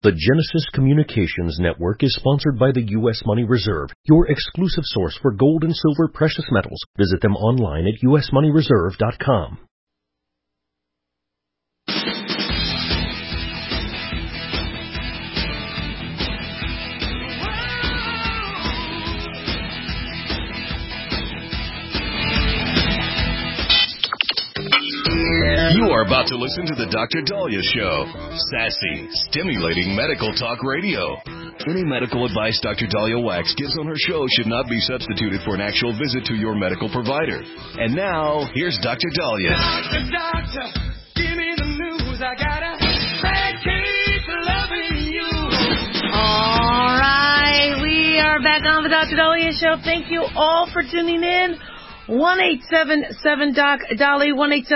The Genesis Communications Network is sponsored by the U.S. Money Reserve, your exclusive source for gold and silver precious metals. Visit them online at usmoneyreserve.com. You are about to listen to the Dr. Daliah Show. Sassy, stimulating medical talk radio. Any medical advice Dr. Daliah Wax gives on her show should not be substituted for an actual visit to your medical provider. And now, here's Dr. Daliah. Doctor, give me the news. I gotta keep loving you. All right, we are back on the Dr. Daliah Show. Thank you all for tuning in. 1-877-DOC-DALI,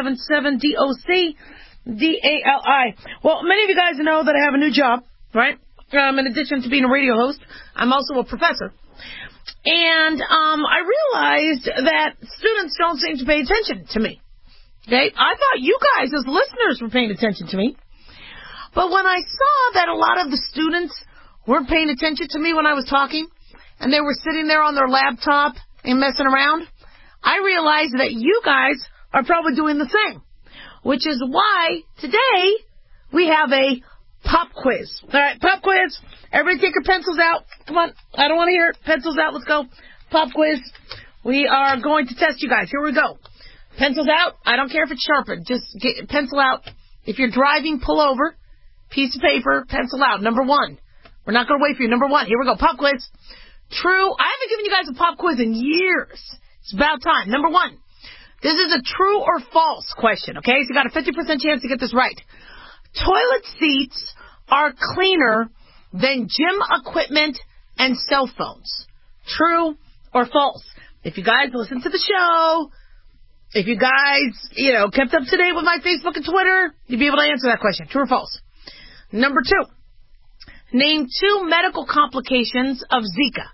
1-877-DOC-DALI. Well, many of you guys know that I have a new job, right? In addition to being a radio host, I'm also a professor. And I realized that students don't seem to pay attention to me. Okay? I thought you guys as listeners were paying attention to me. But when I saw that a lot of the students weren't paying attention to me when I was talking, and they were sitting there on their laptop and messing around, I realized that you guys are probably doing the same, which is why today we have a pop quiz. All right, pop quiz. Everybody take your pencils out. Come on. I don't want to hear it. Pencils out. Let's go. Pop quiz. We are going to test you guys. Here we go. Pencils out. I don't care if it's sharpened. Just get pencil out. If you're driving, pull over. Piece of paper. Pencil out. Number one. We're not going to wait for you. Number one. Here we go. Pop quiz. True. I haven't given you guys a pop quiz in years. It's about time. Number one, this is a true or false question, okay? So you got a 50% chance to get this right. Toilet seats are cleaner than gym equipment and cell phones. True or false? If you guys listen to the show, if you guys, kept up to date with my Facebook and Twitter, you'd be able to answer that question. True or false? Number two, name 2 medical complications of Zika.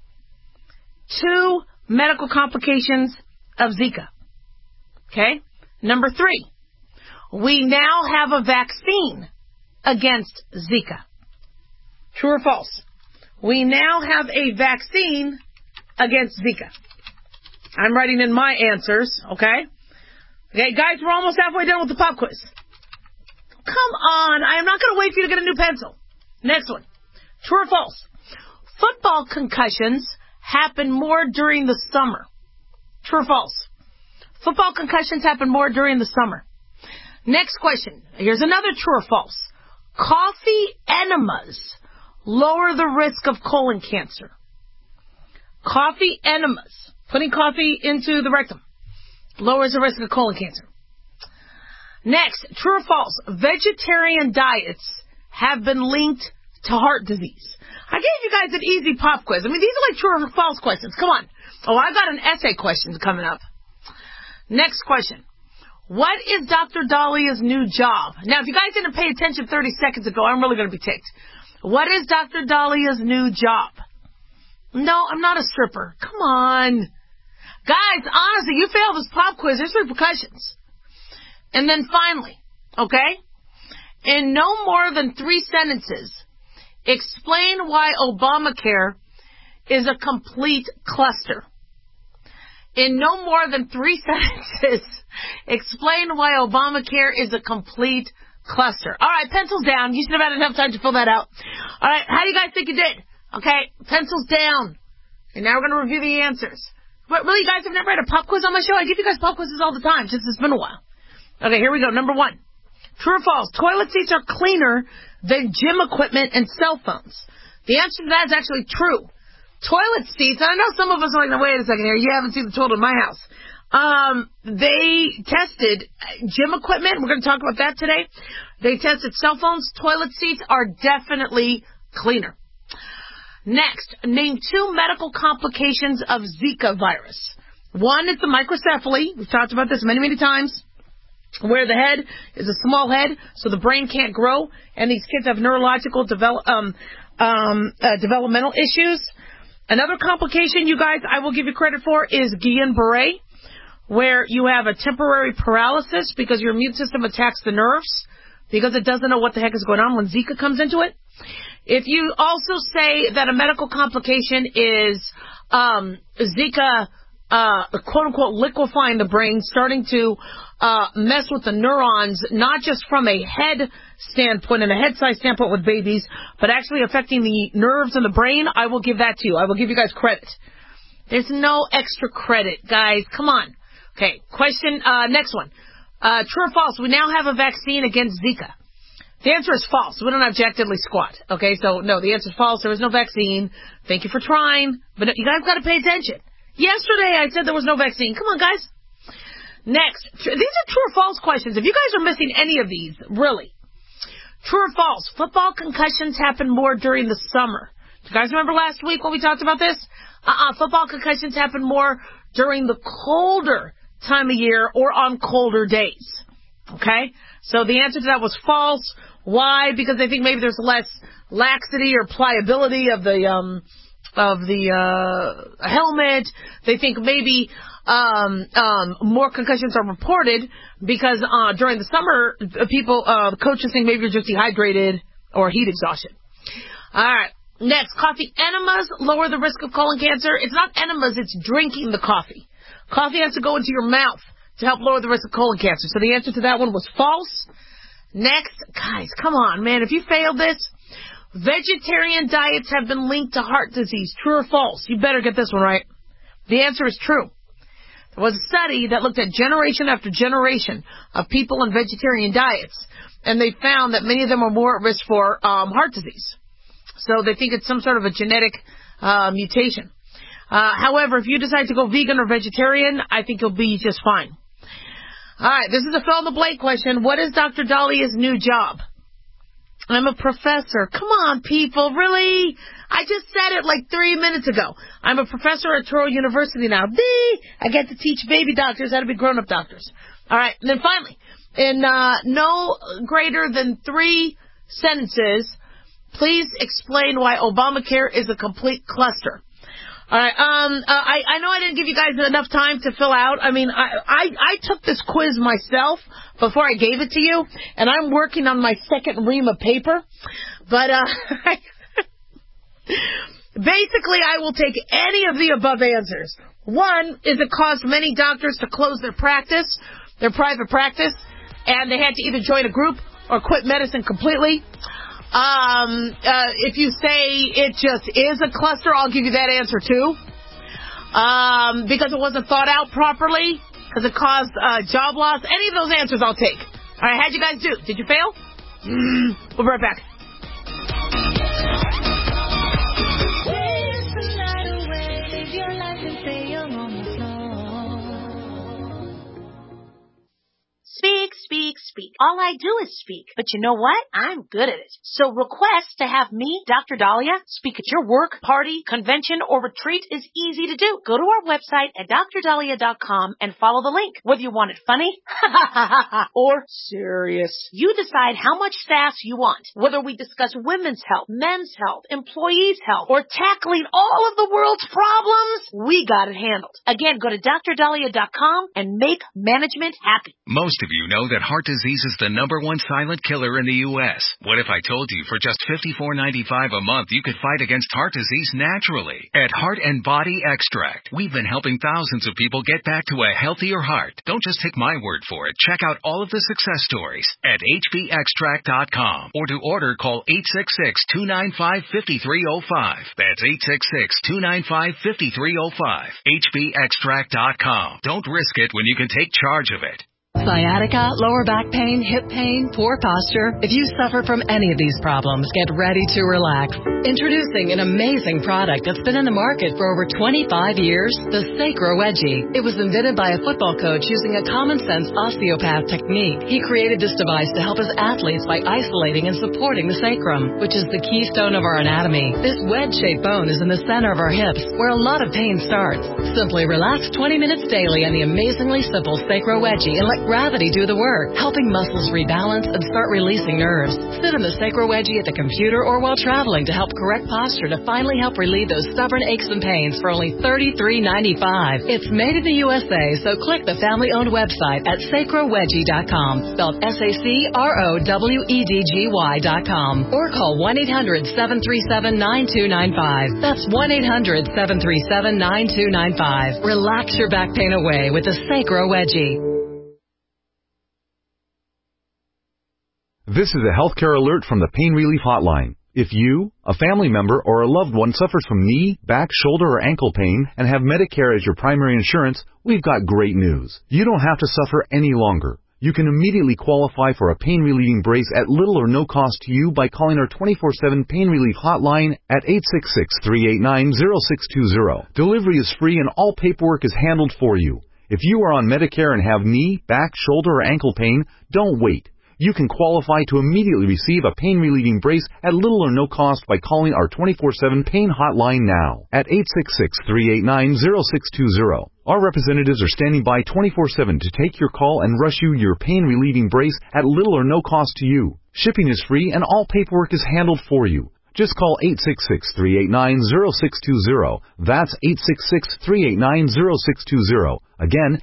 2 medical complications of Zika. Okay? Number 3, we now have a vaccine against Zika. True or false? We now have a vaccine against Zika. I'm writing in my answers, okay? Okay, guys, we're almost halfway done with the pop quiz. Come on, I am not going to wait for you to get a new pencil. Next one. True or false? Football concussions happen more during the summer. True or false? Football concussions happen more during the summer. Next question. Here's another true or false. Coffee enemas lower the risk of colon cancer. Coffee enemas, putting coffee into the rectum, lowers the risk of colon cancer. Next, true or false, vegetarian diets have been linked to heart disease. I gave you guys an easy pop quiz. I mean, these are like true or false questions. Come on. Oh, I've got an essay question coming up. Next question. What is Dr. Daliah's new job? Now, if you guys didn't pay attention 30 seconds ago, I'm really going to be ticked. What is Dr. Daliah's new job? No, I'm not a stripper. Come on. Guys, honestly, you fail this pop quiz, there's repercussions. And then finally, okay, in no more than 3 sentences, explain why Obamacare is a complete cluster. In no more than 3 sentences, explain why Obamacare is a complete cluster. All right, pencils down. You should have had enough time to fill that out. All right, how do you guys think you did? Okay, pencils down. And now we're going to review the answers. But really, you guys have never had a pop quiz on my show? I give you guys pop quizzes all the time, just it's been a while. Okay, here we go. Number 1. True or false? Toilet seats are cleaner than gym equipment and cell phones. The answer to that is actually true. Toilet seats, and I know some of us are like, wait a second here, you haven't seen the toilet in my house. They tested gym equipment. We're going to talk about that today. They tested cell phones. Toilet seats are definitely cleaner. Next, name 2 medical complications of Zika virus. One is the microcephaly. We've talked about this many, many times, where the head is a small head, so the brain can't grow, and these kids have neurological developmental issues. Another complication, you guys, I will give you credit for, is Guillain-Barré, where you have a temporary paralysis because your immune system attacks the nerves because it doesn't know what the heck is going on when Zika comes into it. If you also say that a medical complication is Zika, quote-unquote, liquefying the brain, starting to mess with the neurons, not just from a head standpoint and a head size standpoint with babies, but actually affecting the nerves in the brain, I will give that to you. I will give you guys credit. There's no extra credit, guys. Come on. Okay, question, next one. True or false, we now have a vaccine against Zika. The answer is false. We don't have Jack Diddley squat. Okay, so no, the answer is false. There is no vaccine. Thank you for trying, but you guys got to pay attention. Yesterday I said there was no vaccine. Come on, guys. Next, these are true or false questions. If you guys are missing any of these, really. True or false, football concussions happen more during the summer. Do you guys remember last week when we talked about this? Football concussions happen more during the colder time of year or on colder days. Okay? So the answer to that was false. Why? Because they think maybe there's less laxity or pliability of the helmet. They think maybe more concussions are reported because during the summer, coaches think maybe you're just dehydrated or heat exhaustion. All right. Next, coffee enemas lower the risk of colon cancer. It's not enemas, it's drinking the coffee. Coffee has to go into your mouth to help lower the risk of colon cancer. So the answer to that one was false. Next, guys, come on, man. If you failed this, vegetarian diets have been linked to heart disease. True or false? You better get this one right. The answer is true. There was a study that looked at generation after generation of people on vegetarian diets, and they found that many of them are more at risk for heart disease. So they think it's some sort of a genetic mutation. However, if you decide to go vegan or vegetarian, I think you'll be just fine. All right, this is a fill-in-the-blank question. What is Dr. Dalia's new job? I'm a professor. Come on, people, really? I just said it like 3 minutes ago. I'm a professor at Touro University now. I get to teach baby doctors how to be grown-up doctors. All right, and then finally, in no greater than 3 sentences, please explain why Obamacare is a complete cluster. All right. I know I didn't give you guys enough time to fill out. I mean, I took this quiz myself before I gave it to you, and I'm working on my second ream of paper. But basically, I will take any of the above answers. One is it caused many doctors to close their practice, their private practice, and they had to either join a group or quit medicine completely. If you say it just is a cluster, I'll give you that answer too. Because it wasn't thought out properly, because it caused job loss. Any of those answers I'll take. All right, how'd you guys do? Did you fail? We'll be right back. Speak, speak, speak. All I do is speak. But you know what? I'm good at it. So request to have me, Dr. Dahlia, speak at your work, party, convention, or retreat is easy to do. Go to our website at drdahlia.com and follow the link. Whether you want it funny or serious, you decide how much sass you want. Whether we discuss women's health, men's health, employees' health, or tackling all of the world's problems, we got it handled. Again, go to drdahlia.com and make management happy. Most of you know that heart disease is the #1 silent killer in the U.S. What if I told you for just $54.95 a month you could fight against heart disease naturally? At Heart and Body Extract, we've been helping thousands of people get back to a healthier heart. Don't just take my word for it. Check out all of the success stories at hbextract.com, or to order, call 866-295-5305. That's 866-295-5305. hbextract.com. Don't risk it when you can take charge of it. Sciatica, lower back pain, hip pain, poor posture. If you suffer from any of these problems, get ready to relax. Introducing an amazing product that's been in the market for over 25 years, the Sacro Wedgie. It was invented by a football coach using a common-sense osteopath technique. He created this device to help his athletes by isolating and supporting the sacrum, which is the keystone of our anatomy. This wedge-shaped bone is in the center of our hips, where a lot of pain starts. Simply relax 20 minutes daily on the amazingly simple Sacro Wedgie and let gravity do the work, helping muscles rebalance and start releasing nerves. Sit in the Sacro Wedgie at the computer or while traveling to help correct posture to finally help relieve those stubborn aches and pains for only $33.95. It's made in the USA, so click the family-owned website at sacrowedgie.com, spelled SACROWEDGY.com, or call 1-800-737-9295. That's 1-800-737-9295. Relax your back pain away with the Sacro Wedgie. This is a healthcare alert from the Pain Relief Hotline. If you, a family member, or a loved one suffers from knee, back, shoulder, or ankle pain and have Medicare as your primary insurance, we've got great news. You don't have to suffer any longer. You can immediately qualify for a pain-relieving brace at little or no cost to you by calling our 24/7 Pain Relief Hotline at 866-389-0620. Delivery is free and all paperwork is handled for you. If you are on Medicare and have knee, back, shoulder, or ankle pain, don't wait. You can qualify to immediately receive a pain-relieving brace at little or no cost by calling our 24/7 Pain Hotline now at 866-389-0620. Our representatives are standing by 24/7 to take your call and rush you your pain-relieving brace at little or no cost to you. Shipping is free and all paperwork is handled for you. Just call 866-389-0620. That's 866-389-0620. Again,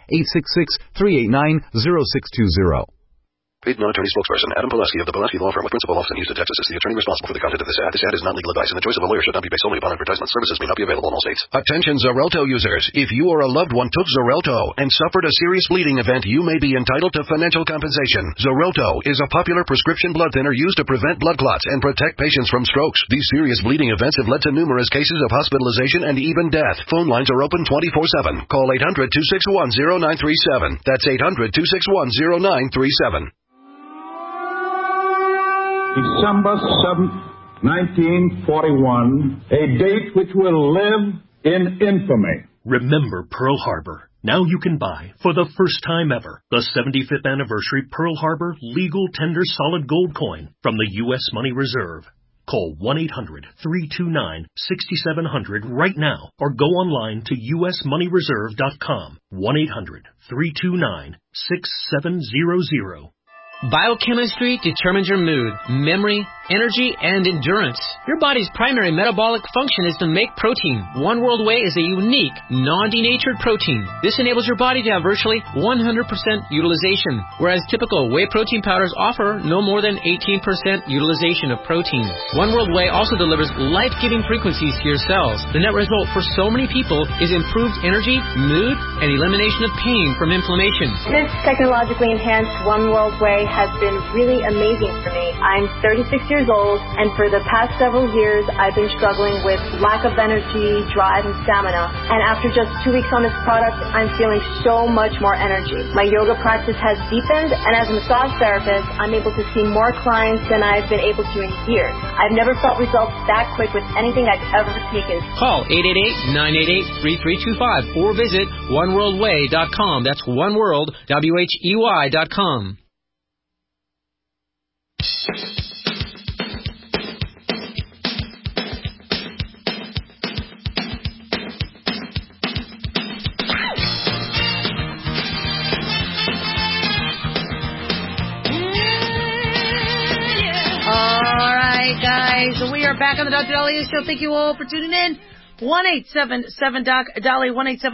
866-389-0620. Paid non-attorney spokesperson Adam Pulaski of the Pulaski Law Firm with principal office in Houston, Texas is the attorney responsible for the content of this ad. This ad is not legal advice, and the choice of a lawyer should not be based solely upon advertisement. Services may not be available in all states. Attention Xarelto users. If you or a loved one took Xarelto and suffered a serious bleeding event, you may be entitled to financial compensation. Xarelto is a popular prescription blood thinner used to prevent blood clots and protect patients from strokes. These serious bleeding events have led to numerous cases of hospitalization and even death. Phone lines are open 24/7. Call 800-261-0937. That's 800-261-0937. December 7th, 1941, a date which will live in infamy. Remember Pearl Harbor. Now you can buy, for the first time ever, the 75th anniversary Pearl Harbor Legal Tender Solid Gold Coin from the U.S. Money Reserve. Call 1-800-329-6700 right now or go online to usmoneyreserve.com. 1-800-329-6700. Biochemistry determines your mood, memory, energy, and endurance. Your body's primary metabolic function is to make protein. One World Whey is a unique, non-denatured protein. This enables your body to have virtually 100% utilization, whereas typical whey protein powders offer no more than 18% utilization of protein. One World Whey also delivers life-giving frequencies to your cells. The net result for so many people is improved energy, mood, and elimination of pain from inflammation. This technologically enhanced One World Whey has been really amazing for me. I'm 36 years old, and for the past several years, I've been struggling with lack of energy, drive, and stamina. And after just 2 weeks on this product, I'm feeling so much more energy. My yoga practice has deepened, and as a massage therapist, I'm able to see more clients than I've been able to in years. I've never felt results that quick with anything I've ever taken. Call 888-988-3325 or visit oneworldwhey.com. That's oneworld.com. Guys, we are back on the Dr. Daliah Show. Thank you all for tuning in. 1-877-DOC-DALI,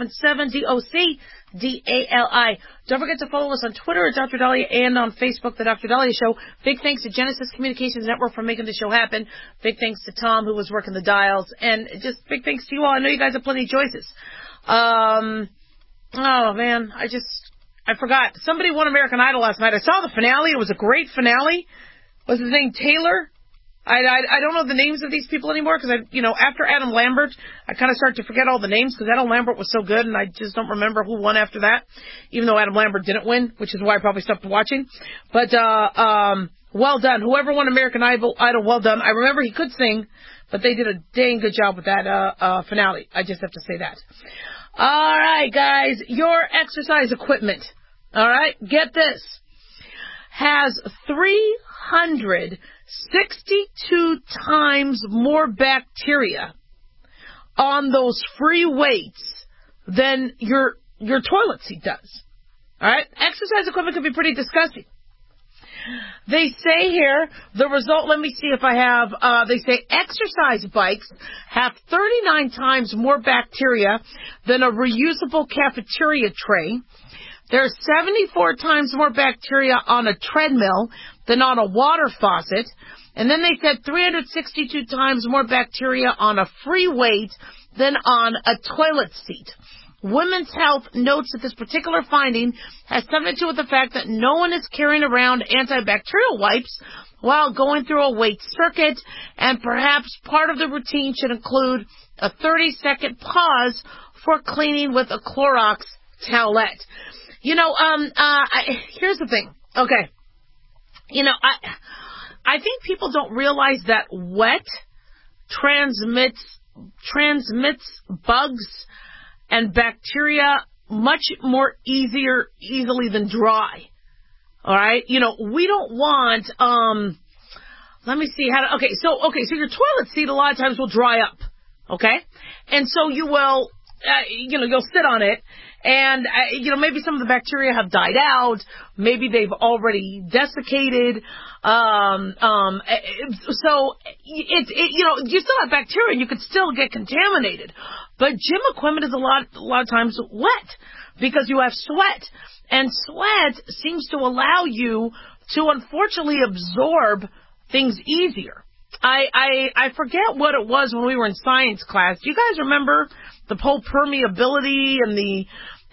1-877-DOC-DALI. Don't forget to follow us on Twitter at Dr. Daliah and on Facebook, The Dr. Daliah Show. Big thanks to Genesis Communications Network for making the show happen. Big thanks to Tom, who was working the dials. And just big thanks to you all. I know you guys have plenty of choices. Oh, man. I forgot. Somebody won American Idol last night. I saw the finale. It was a great finale. Was his name Taylor? I don't know the names of these people anymore because after Adam Lambert, I kind of start to forget all the names because Adam Lambert was so good and I just don't remember who won after that, even though Adam Lambert didn't win, which is why I probably stopped watching. But, well done. Whoever won American Idol, well done. I remember he could sing, but they did a dang good job with that, finale. I just have to say that. All right, guys, your exercise equipment, all right, get this, has 362 times more bacteria on those free weights than your toilet seat does. All right? Exercise equipment can be pretty disgusting. They say here, the result, let me see if I have, they say exercise bikes have 39 times more bacteria than a reusable cafeteria tray. There's 74 times more bacteria on a treadmill than on a water faucet. And then they said 362 times more bacteria on a free weight than on a toilet seat. Women's Health notes that this particular finding has something to do with the fact that no one is carrying around antibacterial wipes while going through a weight circuit, and perhaps part of the routine should include a 30-second pause for cleaning with a Clorox towelette. You know, here's the thing. Okay. You know, I think people don't realize that wet transmits bugs and bacteria much more easily than dry. All right? You know, we don't want, let me see how to, so your toilet seat a lot of times will dry up. Okay? And so you will, you'll sit on it, and, maybe some of the bacteria have died out. Maybe they've already desiccated. So you still have bacteria and you could still get contaminated. But gym equipment is a lot of times wet because you have sweat. And sweat seems to allow you to unfortunately absorb things easier. I forget what it was when we were in science class. Do you guys remember the whole permeability and you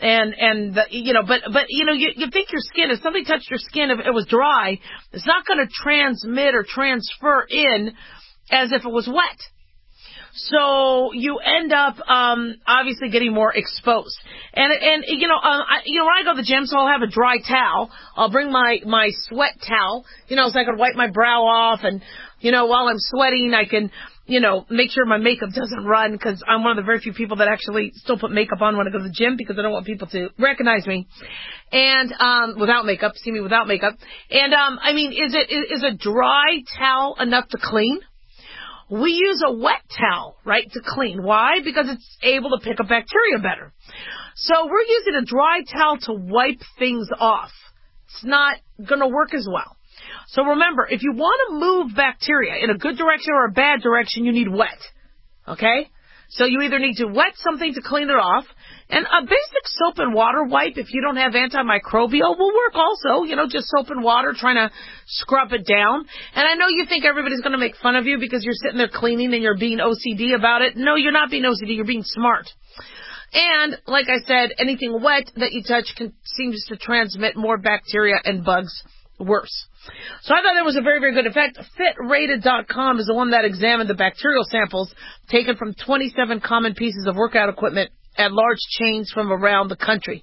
think your skin, if something touched your skin, if it was dry, it's not going to transmit or transfer in as if it was wet. So you end up, obviously getting more exposed. And when I go to the gym, so I'll have a dry towel. I'll bring my sweat towel, so I can wipe my brow off, and, while I'm sweating, I can, make sure my makeup doesn't run, because I'm one of the very few people that actually still put makeup on when I go to the gym, because I don't want people to recognize me. And, without makeup, see me without makeup. And, is a dry towel enough to clean? We use a wet towel, right, to clean. Why? Because it's able to pick up bacteria better. So we're using a dry towel to wipe things off. It's not going to work as well. So remember, if you want to move bacteria in a good direction or a bad direction, you need wet. Okay? So you either need to wet something to clean it off, and a basic soap and water wipe, if you don't have antimicrobial, will work also. Just soap and water, trying to scrub it down. And I know you think everybody's going to make fun of you because you're sitting there cleaning and you're being OCD about it. No, you're not being OCD. You're being smart. And, like I said, anything wet that you touch seems to transmit more bacteria and bugs worse. So I thought that was a very, very good effect. FitRated.com is the one that examined the bacterial samples taken from 27 common pieces of workout equipment at large chains from around the country.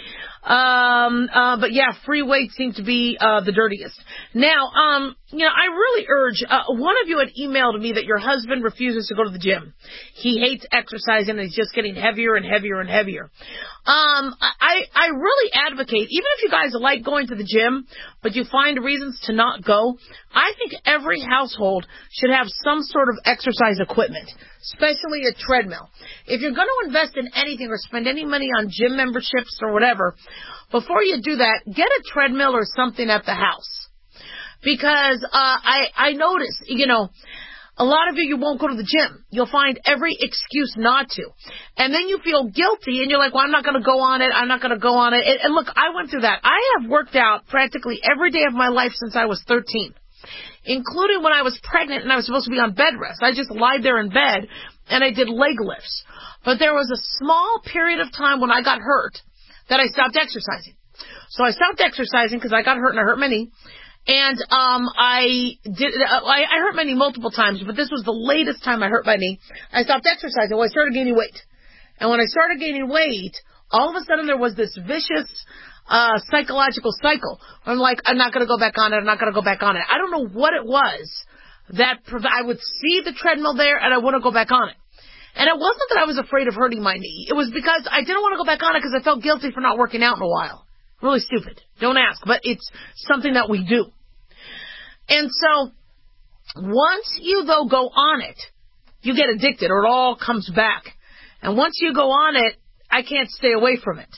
But yeah, free weights seem to be the dirtiest. Now, I really urge, one of you had emailed me that your husband refuses to go to the gym. He hates exercising and he's just getting heavier and heavier and heavier. I really advocate, even if you guys like going to the gym, but you find reasons to not go, I think every household should have some sort of exercise equipment, especially a treadmill. If you're going to invest in anything or spend any money on gym memberships or whatever, before you do that, get a treadmill or something at the house. Because I notice, a lot of you won't go to the gym. You'll find every excuse not to. And then you feel guilty and you're like, well, I'm not going to go on it. I'm not going to go on it. And look, I went through that. I have worked out practically every day of my life since I was 13, including when I was pregnant and I was supposed to be on bed rest. I just lied there in bed and I did leg lifts. But there was a small period of time when I got hurt that I stopped exercising. So I stopped exercising because I got hurt and I hurt my knee. And I hurt my knee multiple times, but this was the latest time I hurt my knee. I stopped exercising. Well, I started gaining weight. And when I started gaining weight, all of a sudden there was this vicious psychological cycle. I'm like, I'm not going to go back on it. I'm not going to go back on it. I don't know what it was that I would see the treadmill there and I wouldn't go back on it. And it wasn't that I was afraid of hurting my knee. It was because I didn't want to go back on it because I felt guilty for not working out in a while. Really stupid. Don't ask, but it's something that we do. And so, once you, though, go on it, you get addicted or it all comes back. And once you go on it, I can't stay away from it.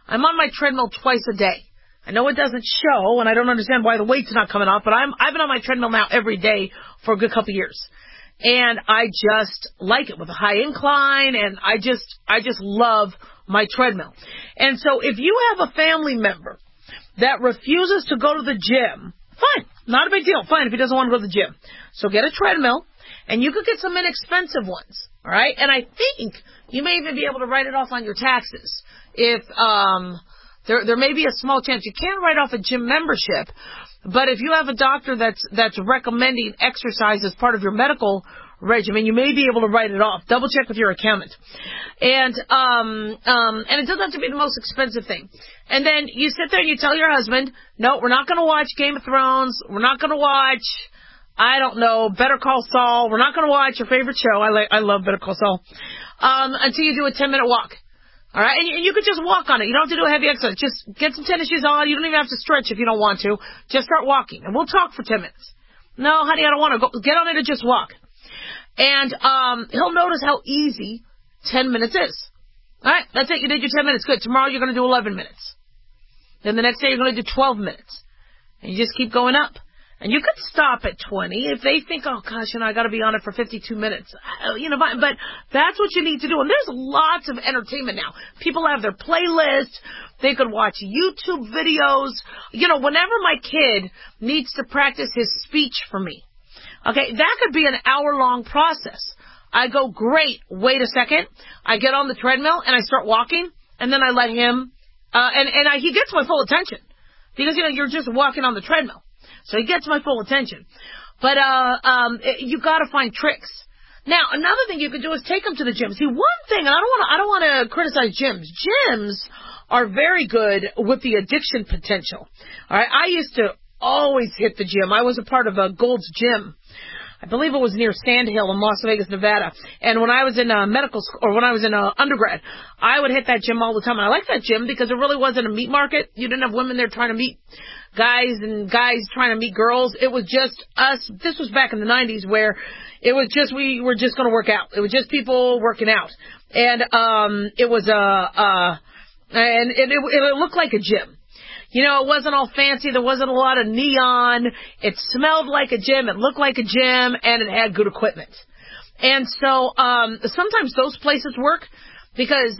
I'm on my treadmill twice a day. I know it doesn't show, and I don't understand why the weight's not coming off, but I've been on my treadmill now every day for a good couple years. And I just like it with a high incline, and I just love my treadmill. And so if you have a family member that refuses to go to the gym, fine, not a big deal, fine if he doesn't want to go to the gym. So get a treadmill, and you could get some inexpensive ones, all right? And I think you may even be able to write it off on your taxes. If there may be a small chance you can't write off a gym membership, but if you have a doctor that's recommending exercise as part of your medical regimen, you may be able to write it off. Double check with your accountant. And it doesn't have to be the most expensive thing. And then you sit there and you tell your husband, no, we're not going to watch Game of Thrones. We're not going to watch, I don't know, Better Call Saul. We're not going to watch your favorite show. I love Better Call Saul. Until you do a 10-minute walk. All right? And you could just walk on it. You don't have to do a heavy exercise. Just get some tennis shoes on. You don't even have to stretch if you don't want to. Just start walking. And we'll talk for 10 minutes. No, honey, I don't want to. Go get on it and just walk. And he'll notice how easy 10 minutes is. All right? That's it. You did your 10 minutes. Good. Tomorrow you're going to do 11 minutes. Then the next day you're going to do 12 minutes. And you just keep going up. And you could stop at 20 if they think, oh, gosh, I got to be on it for 52 minutes. But that's what you need to do. And there's lots of entertainment now. People have their playlist. They could watch YouTube videos. Whenever my kid needs to practice his speech for me, okay, that could be an hour-long process. I go, great, wait a second. I get on the treadmill and I start walking, and then I let him, he gets my full attention. Because, you're just walking on the treadmill. So he gets my full attention. But you got to find tricks. Now, another thing you could do is take them to the gym. See, one thing, and I don't want to criticize gyms. Gyms are very good with the addiction potential. All right, I used to always hit the gym. I was a part of a Gold's Gym. I believe it was near Sand Hill in Las Vegas, Nevada. And when I was in medical school, or when I was in undergrad, I would hit that gym all the time. And I liked that gym because it really wasn't a meat market. You didn't have women there trying to meet guys and guys trying to meet girls. It was just us. This was back in the 90s where it was just, we were just going to work out. It was just people working out. And it was and it looked like a gym. It wasn't all fancy. There wasn't a lot of neon. It smelled like a gym. It looked like a gym, and it had good equipment. And so sometimes those places work because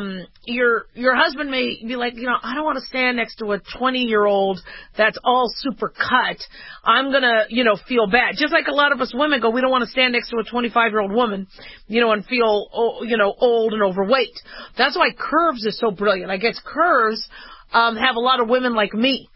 your husband may be like, I don't want to stand next to a 20-year-old that's all super cut. I'm going to, feel bad. Just like a lot of us women go, we don't want to stand next to a 25-year-old woman, and feel, old and overweight. That's why Curves is so brilliant. I guess Curves have a lot of women like me,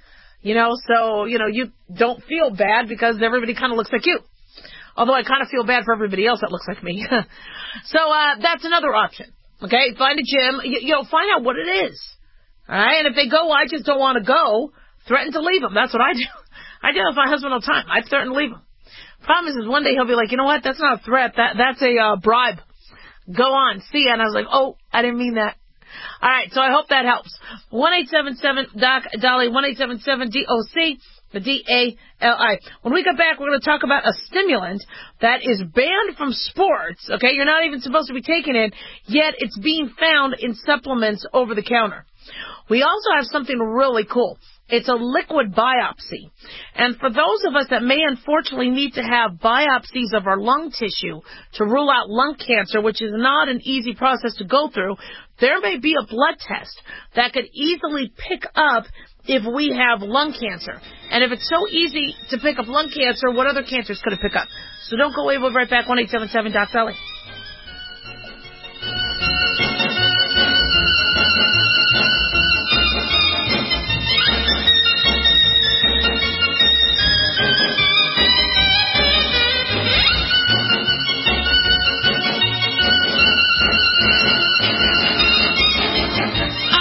so, you don't feel bad because everybody kind of looks like you. Although I kind of feel bad for everybody else that looks like me. So, that's another option. Okay? Find a gym, find out what it is. Alright? And if they go, I just don't want to go, threaten to leave them. That's what I do. I do it with my husband all the time. I threaten to leave him. Problem is one day he'll be like, you know what? That's not a threat. That's a bribe. Go on. See ya. And I was like, oh, I didn't mean that. All right, so I hope that helps. 1-877-DOC-DOLLY, 1-877-DOC, the D-A-L-I. When we get back, we're going to talk about a stimulant that is banned from sports, okay? You're not even supposed to be taking it, yet it's being found in supplements over the counter. We also have something really cool. It's a liquid biopsy. And for those of us that may unfortunately need to have biopsies of our lung tissue to rule out lung cancer, which is not an easy process to go through, there may be a blood test that could easily pick up if we have lung cancer. And if it's so easy to pick up lung cancer, what other cancers could it pick up? So don't go away. We'll be right back. 1-877-DOC-DOLLY.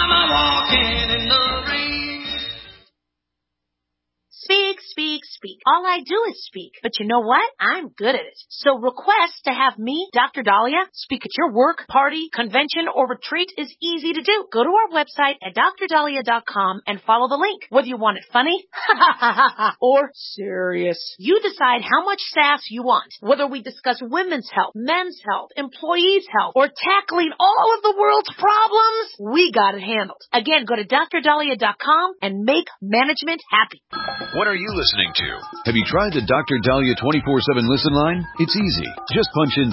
All All I do is speak. But you know what? I'm good at it. So request to have me, Dr. Dahlia, speak at your work, party, convention, or retreat is easy to do. Go to our website at drdahlia.com and follow the link. Whether you want it funny or serious, you decide how much sass you want. Whether we discuss women's health, men's health, employees' health, or tackling all of the world's problems, we got it handled. Again, go to drdahlia.com and make management happy. What are you listening to? Have you tried the Dr. Dahlia 24/7 listen line? It's easy. Just punch in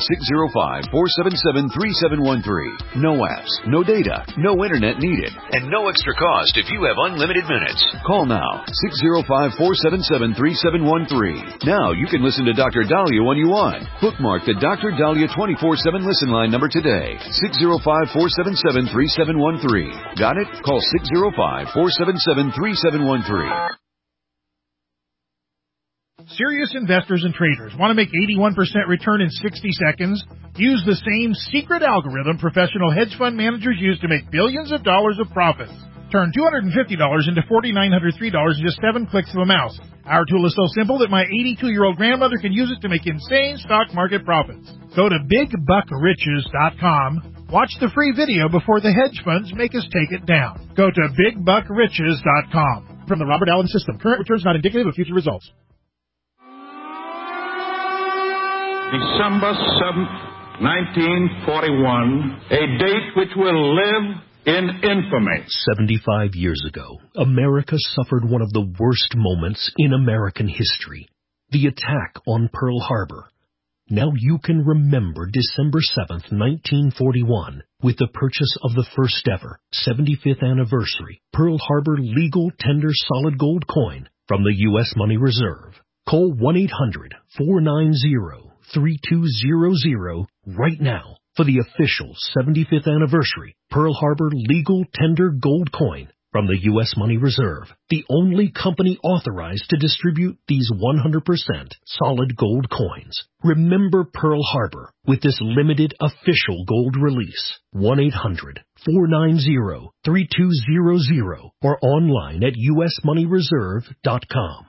605-477-3713. No apps, no data, no internet needed, and no extra cost if you have unlimited minutes. Call now, 605-477-3713. Now you can listen to Dr. Dahlia when you want. Bookmark the Dr. Dahlia 24/7 listen line number today, 605-477-3713. Got it? Call 605-477-3713. Serious investors and traders want to make 81% return in 60 seconds? Use the same secret algorithm professional hedge fund managers use to make billions of dollars of profits. Turn $250 into $4,903 in just 7 clicks of a mouse. Our tool is so simple that my 82-year-old grandmother can use it to make insane stock market profits. Go to BigBuckRiches.com. Watch the free video before the hedge funds make us take it down. Go to BigBuckRiches.com. From the Robert Allen System. Current returns not indicative of future results. December 7th, 1941, a date which will live in infamy. 75 years ago, America suffered one of the worst moments in American history, the attack on Pearl Harbor. Now you can remember December 7th, 1941, with the purchase of the first ever 75th anniversary Pearl Harbor legal tender solid gold coin from the U.S. Money Reserve. Call 1-800-490-3200 right now for the official 75th anniversary Pearl Harbor legal tender gold coin from the U.S. Money Reserve, the only company authorized to distribute these 100% solid gold coins. Remember Pearl Harbor with this limited official gold release. 1-800-490-3200 or online at usmoneyreserve.com.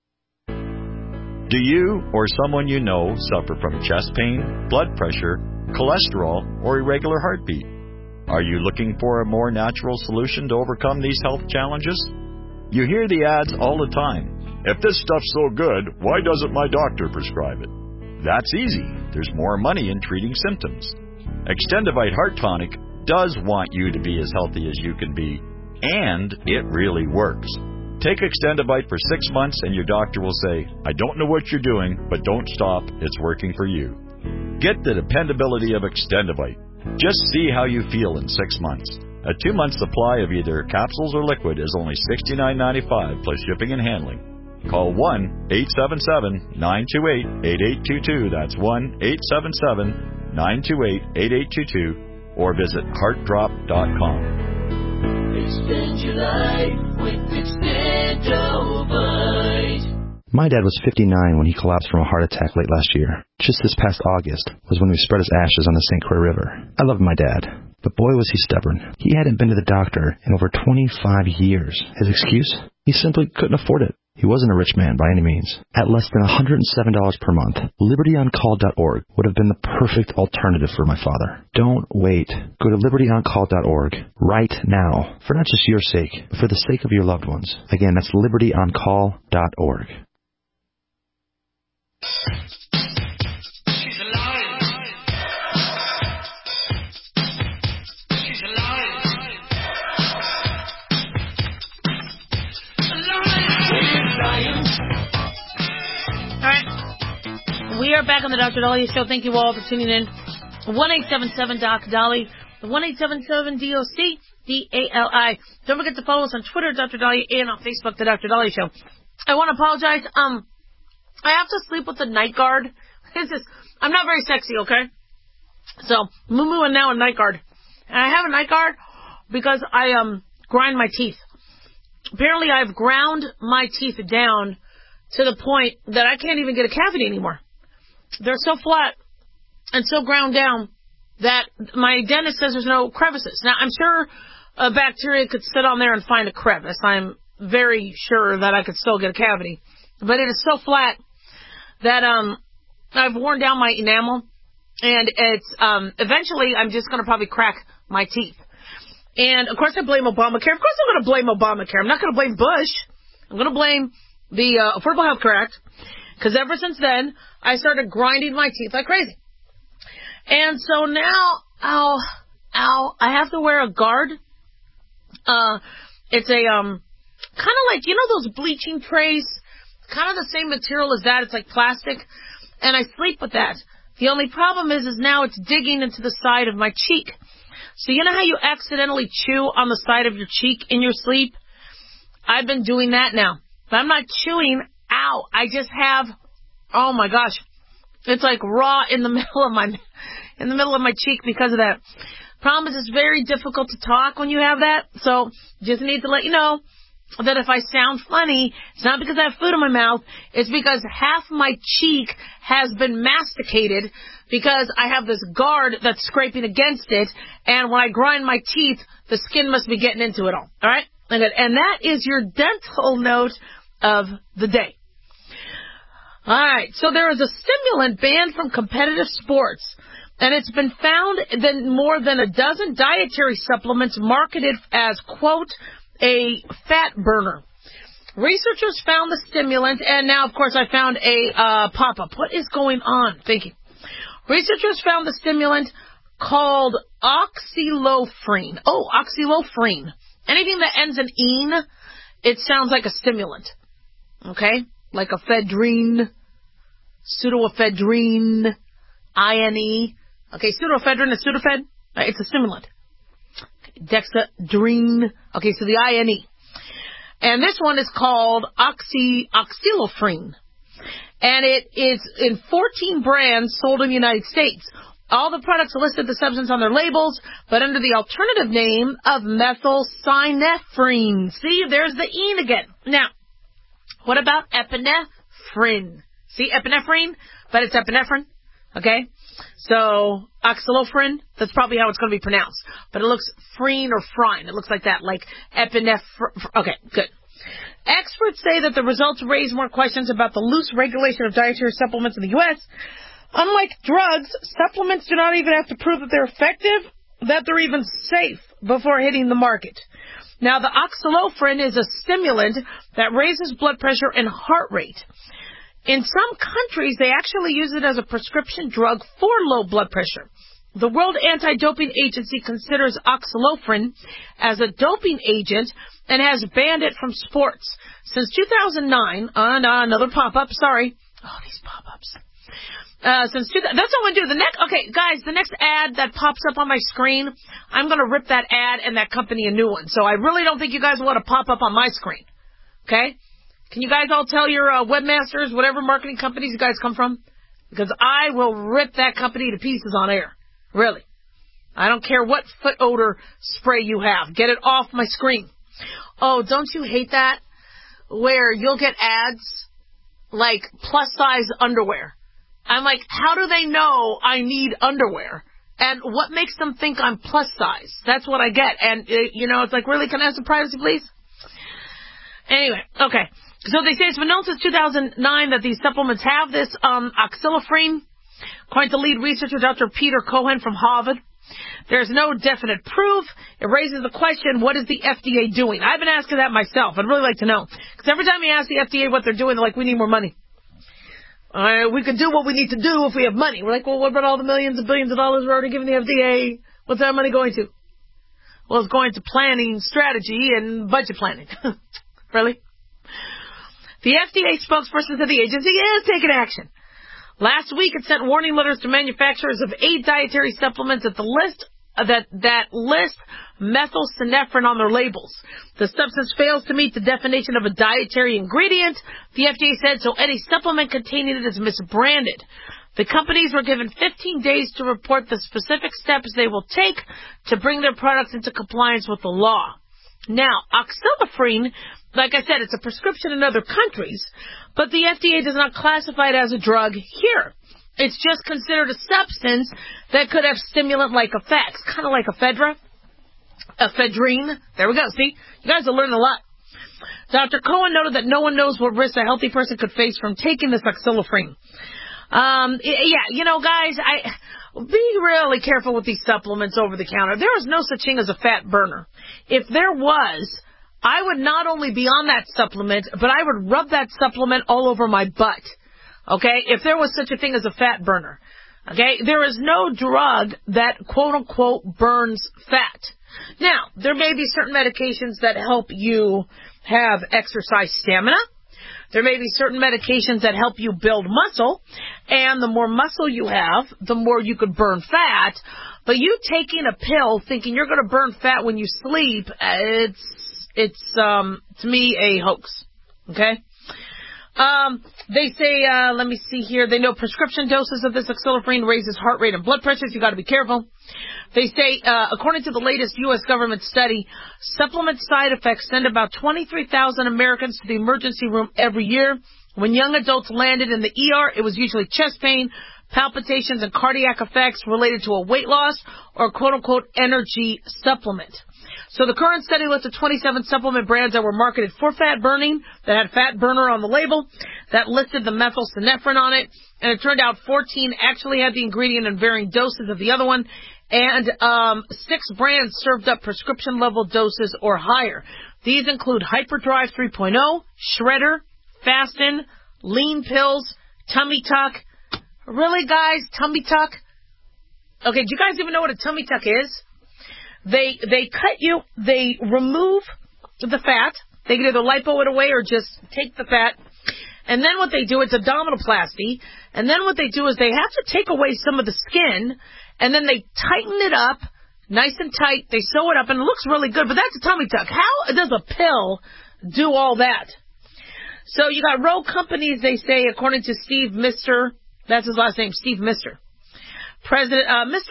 Do you or someone you know suffer from chest pain, blood pressure, cholesterol, or irregular heartbeat? Are you looking for a more natural solution to overcome these health challenges? You hear the ads all the time. If this stuff's so good, why doesn't my doctor prescribe it? That's easy. There's more money in treating symptoms. Extendivite Heart Tonic does want you to be as healthy as you can be, and it really works. Take Extendivite for 6 months and your doctor will say, I don't know what you're doing, but don't stop. It's working for you. Get the dependability of Extendivite. Just see how you feel in 6 months. A 2-month supply of either capsules or liquid is only $69.95 plus shipping and handling. Call 1-877-928-8822. That's 1-877-928-8822 or visit heartdrop.com. Extend your life with Extendovite. My dad was 59 when he collapsed from a heart attack late last year. Just this past August was when we spread his ashes on the St. Croix River. I loved my dad, but boy was he stubborn. He hadn't been to the doctor in over 25 years. His excuse? He simply couldn't afford it. He wasn't a rich man by any means. At less than $107 per month, LibertyOnCall.org would have been the perfect alternative for my father. Don't wait. Go to LibertyOnCall.org right now, for not just your sake, but for the sake of your loved ones. Again, that's LibertyOnCall.org. We are back on the Dr. Dahlia Show. Thank you all for tuning in. 1-877-DOC-DALI, 1-877-DOC-DALI. Don't forget to follow us on Twitter, Dr. Dahlia, and on Facebook, the Dr. Dahlia Show. I want to apologize. I have to sleep with the night guard. I'm not very sexy, okay? So, Moo and now a night guard. And I have a night guard because I grind my teeth. Apparently, I've ground my teeth down to the point that I can't even get a cavity anymore. They're so flat and so ground down that my dentist says there's no crevices. Now, I'm sure a bacteria could sit on there and find a crevice. I'm very sure that I could still get a cavity. but it is so flat that I've worn down my enamel, and it's eventually I'm just going to probably crack my teeth. And, of course, I blame Obamacare. Of course I'm going to blame Obamacare. I'm not going to blame Bush. I'm going to blame the Affordable Health Care Act, because ever since then, I started grinding my teeth like crazy. And so now, I have to wear a guard. It's a, kind of like, you know those bleaching trays? Kind of the same material as that. It's like plastic. And I sleep with that. The only problem is now it's digging into the side of my cheek. So you know how you accidentally chew on the side of your cheek in your sleep? I've been doing that now. But I'm not chewing. Ow. I just have, oh my gosh. It's like raw in the middle of my cheek because of that. Problem is it's very difficult to talk when you have that. So just need to let you know that if I sound funny, it's not because I have food in my mouth. It's because half my cheek has been masticated because I have this guard that's scraping against it. And when I grind my teeth, the skin must be getting into it all. All right? And that is your dental note of the day. All right. So there is a stimulant banned from competitive sports. And it's been found that more than a dozen dietary supplements marketed as, quote, a fat burner. Researchers found the stimulant, and now, of course, I found a pop-up. What is going on? Thinking. Researchers found the stimulant called oxylofrene. Oh, oxylofrene. Anything that ends in "ene," it sounds like a stimulant. Okay? Like ephedrine, pseudoephedrine, INE. Okay, pseudoephedrine is Sudafed. It's a stimulant. Dexedrine. Okay, so the INE. And this one is called oxylofrene. And it is in 14 brands sold in the United States. All the products listed the substance on their labels, but under the alternative name of methylphenephrine. See, there's the ene again. Now, what about epinephrine? See, epinephrine, but it's epinephrine. Okay? So, oxylofrene, that's probably how it's going to be pronounced. But it looks freen or frine. It looks like that, like epinephrine. Okay, good. Experts say that the results raise more questions about the loose regulation of dietary supplements in the U.S. Unlike drugs, supplements do not even have to prove that they're effective, that they're even safe before hitting the market. Now, the oxylofrene is a stimulant that raises blood pressure and heart rate. In some countries, they actually use it as a prescription drug for low blood pressure. The World Anti-Doping Agency considers oxylofrene as a doping agent and has banned it from sports. Since 2009, another pop-up, sorry. Oh, these pop-ups. That's what I'm going to do. Okay, guys, the next ad that pops up on my screen, I'm going to rip that ad and that company a new one. So I really don't think you guys want to pop up on my screen. Okay? Can you guys all tell your webmasters, whatever marketing companies you guys come from? Because I will rip that company to pieces on air. Really. I don't care what foot odor spray you have. Get it off my screen. Oh, don't you hate that? Where you'll get ads like plus-size underwear. I'm like, how do they know I need underwear? And what makes them think I'm plus-size? That's what I get. And, it's like, really, can I have some privacy, please? Anyway, okay. So they say it's been known since 2009 that these supplements have this oxylofrene. According to lead researcher Dr. Peter Cohen from Harvard, there's no definite proof. It raises the question, what is the FDA doing? I've been asking that myself. I'd really like to know. Because every time you ask the FDA what they're doing, they're like, we need more money. We could do what we need to do if we have money. We're like, well, what about all the millions and billions of dollars we're already giving the FDA? What's that money going to? Well, it's going to planning, strategy, and budget planning. Really? The FDA spokesperson to the agency is taking action. Last week, it sent warning letters to manufacturers of 8 dietary supplements that list methylphenephrine on their labels. The substance fails to meet the definition of a dietary ingredient, the FDA said, so any supplement containing it is misbranded. The companies were given 15 days to report the specific steps they will take to bring their products into compliance with the law. Now, oxylofrene, like I said, it's a prescription in other countries, but the FDA does not classify it as a drug here. It's just considered a substance that could have stimulant-like effects, kind of like ephedrine. There we go. See? You guys are learning a lot. Dr. Cohen noted that no one knows what risks a healthy person could face from taking this oxylofrene. Guys, be really careful with these supplements over the counter. There is no such thing as a fat burner. If there was, I would not only be on that supplement, but I would rub that supplement all over my butt. Okay? If there was such a thing as a fat burner. Okay? There is no drug that quote-unquote burns fat. Now, there may be certain medications that help you have exercise stamina. There may be certain medications that help you build muscle, and the more muscle you have, the more you could burn fat. But you taking a pill thinking you're going to burn fat when you sleep, it's to me a hoax. Okay? They say, let me see here, they know prescription doses of this oxylofrene raises heart rate and blood pressure, so you got to be careful. They say, according to the latest U.S. government study, supplement side effects send about 23,000 Americans to the emergency room every year. When young adults landed in the ER, it was usually chest pain, palpitations, and cardiac effects related to a weight loss or quote-unquote energy supplement. So the current study listed 27 supplement brands that were marketed for fat burning, that had fat burner on the label, that listed the methylphenephrine on it, and it turned out 14 actually had the ingredient in varying doses of the other one, and 6 brands served up prescription level doses or higher. These include Hyperdrive 3.0, Shredder, Fastin, Lean Pills, Tummy Tuck. Really, guys? Tummy Tuck? Okay, do you guys even know what a Tummy Tuck is? They cut you, they remove the fat, they can either lipo it away or just take the fat, and then what they do, it's abdominoplasty, and then what they do is they have to take away some of the skin, and then they tighten it up, nice and tight, they sew it up, and it looks really good, but that's a tummy tuck. How does a pill do all that? So you got rogue companies, they say, according to Steve Mister, that's his last name, Steve Mister. President,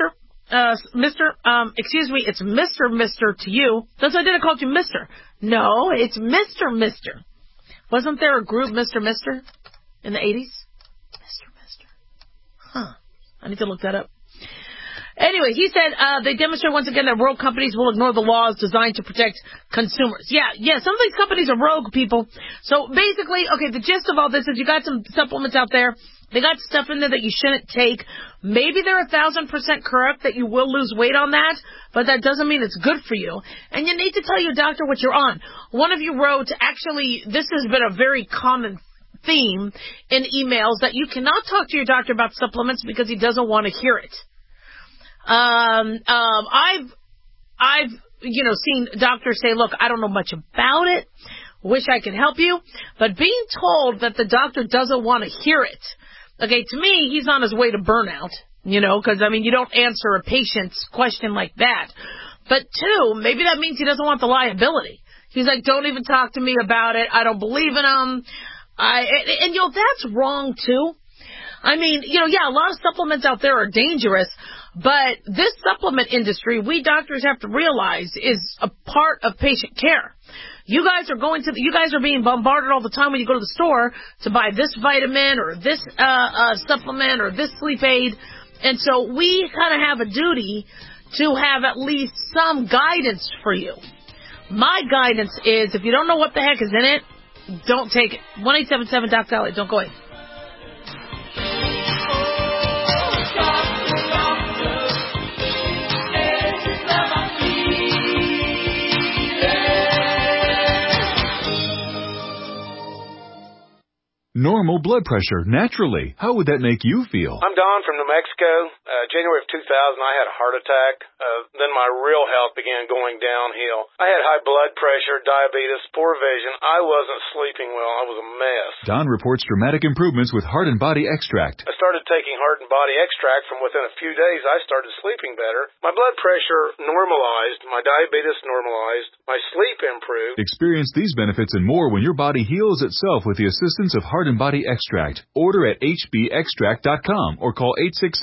excuse me, it's Mister to you. That's why I didn't call you Mister. No, it's Mister. Wasn't there a group, Mister in the 80s? Mister. Huh. I need to look that up. Anyway, he said they demonstrate once again that rogue companies will ignore the laws designed to protect consumers. Yeah, some of these companies are rogue, people. So basically, okay, the gist of all this is you got some supplements out there. They got stuff in there that you shouldn't take. Maybe they're 1,000% correct that you will lose weight on that, but that doesn't mean it's good for you. And you need to tell your doctor what you're on. One of you wrote, actually, this has been a very common theme in emails, that you cannot talk to your doctor about supplements because he doesn't want to hear it. I've seen doctors say, look, I don't know much about it. Wish I could help you. But being told that the doctor doesn't want to hear it, okay, to me, he's on his way to burnout, because, you don't answer a patient's question like that. But 2, maybe that means he doesn't want the liability. He's like, don't even talk to me about it. I don't believe in him. That's wrong, too. A lot of supplements out there are dangerous, but this supplement industry, we doctors have to realize, is a part of patient care. You guys are being bombarded all the time when you go to the store to buy this vitamin or this supplement or this sleep aid. And so we kind of have a duty to have at least some guidance for you. My guidance is, if you don't know what the heck is in it, don't take it. 1-877-DOC-DOLLY. Don't go away. Normal blood pressure, naturally. How would that make you feel? I'm Don from New Mexico. January of 2000, I had a heart attack. Then my real health began going downhill. I had high blood pressure, diabetes, poor vision. I wasn't sleeping well. I was a mess. Don reports dramatic improvements with Heart and Body Extract. I started taking Heart and Body Extract. From within a few days, I started sleeping better. My blood pressure normalized. My diabetes normalized. My sleep improved. Experience these benefits and more when your body heals itself with the assistance of Heart and and Body Extract. Order at hbextract.com or call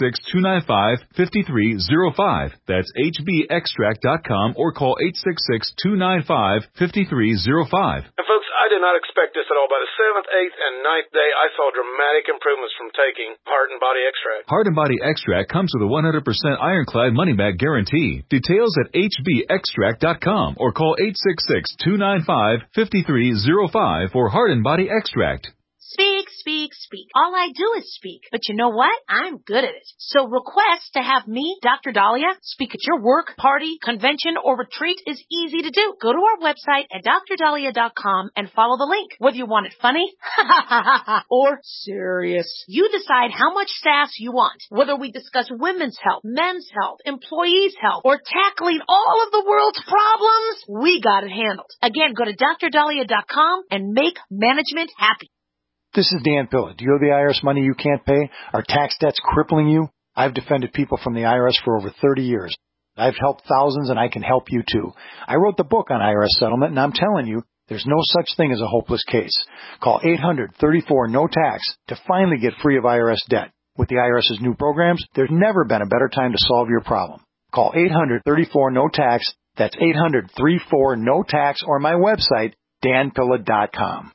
866-295-5305. That's hbextract.com or call 866-295-5305. And folks, I did not expect this at all. By the 7th, 8th, and 9th day, I saw dramatic improvements from taking Heart and Body Extract. Heart and Body Extract comes with a 100% ironclad money-back guarantee. Details at hbextract.com or call 866-295-5305 for Heart and Body Extract. Speak, speak, speak. All I do is speak. But you know what? I'm good at it. So request to have me, Dr. Dahlia, speak at your work, party, convention, or retreat is easy to do. Go to our website at drdahlia.com and follow the link. Whether you want it funny, or serious, you decide how much sass you want. Whether we discuss women's health, men's health, employees' health, or tackling all of the world's problems, we got it handled. Again, go to drdahlia.com and make management happy. This is Dan Pilla. Do you owe the IRS money you can't pay? Are tax debts crippling you? I've defended people from the IRS for over 30 years. I've helped thousands, and I can help you too. I wrote the book on IRS settlement, and I'm telling you, there's no such thing as a hopeless case. Call 800-34-NO-TAX to finally get free of IRS debt. With the IRS's new programs, there's never been a better time to solve your problem. Call 800-34-NO-TAX. That's 800-34-NO-TAX, or my website, danpilla.com.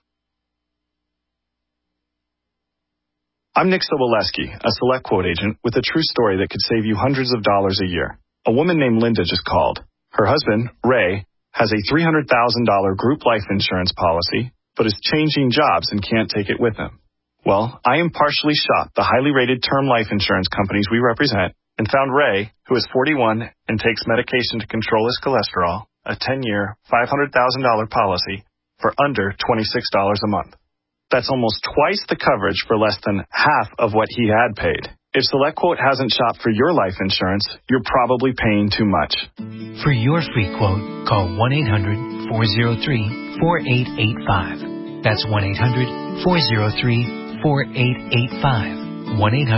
I'm Nick Soboleski, a Select Quote agent with a true story that could save you hundreds of dollars a year. A woman named Linda just called. Her husband, Ray, has a $300,000 group life insurance policy, but is changing jobs and can't take it with him. Well, I impartially shopped the highly rated term life insurance companies we represent and found Ray, who is 41 and takes medication to control his cholesterol, a 10-year, $500,000 policy for under $26 a month. That's almost twice the coverage for less than half of what he had paid. If SelectQuote hasn't shopped for your life insurance, you're probably paying too much. For your free quote, call 1-800-403-4885. That's 1-800-403-4885.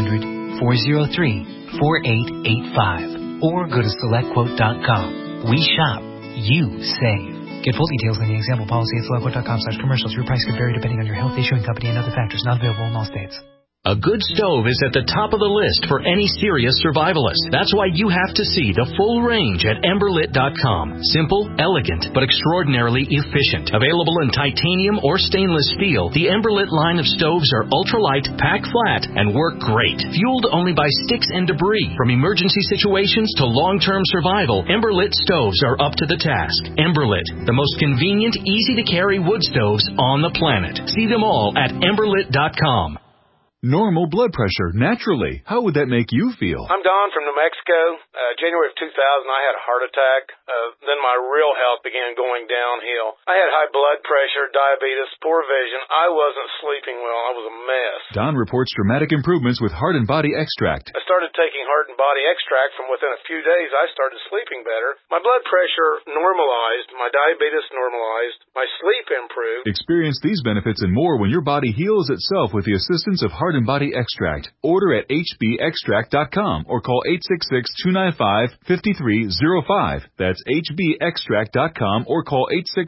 1-800-403-4885. Or go to SelectQuote.com. We shop. You save. Get full details on the example policy at SelectQuote.com/commercials. Your price could vary depending on your health, issuing company, and other factors. Not available in all states. A good stove is at the top of the list for any serious survivalist. That's why you have to see the full range at Emberlit.com. Simple, elegant, but extraordinarily efficient. Available in titanium or stainless steel, the Emberlit line of stoves are ultralight, pack flat, and work great. Fueled only by sticks and debris. From emergency situations to long-term survival, Emberlit stoves are up to the task. Emberlit, the most convenient, easy-to-carry wood stoves on the planet. See them all at Emberlit.com. Normal blood pressure, naturally. How would that make you feel? I'm Don from New Mexico. January of 2000, I had a heart attack. Then my real health began going downhill. I had high blood pressure, diabetes, poor vision. I wasn't sleeping well. I was a mess. Don reports dramatic improvements with Heart and Body Extract. I started taking Heart and Body Extract. From within a few days, I started sleeping better. My blood pressure normalized. My diabetes normalized. My sleep improved. Experience these benefits and more when your body heals itself with the assistance of Heart and Body Extract. Order at hbextract.com or call 866-295-5305. That's hbextract.com or call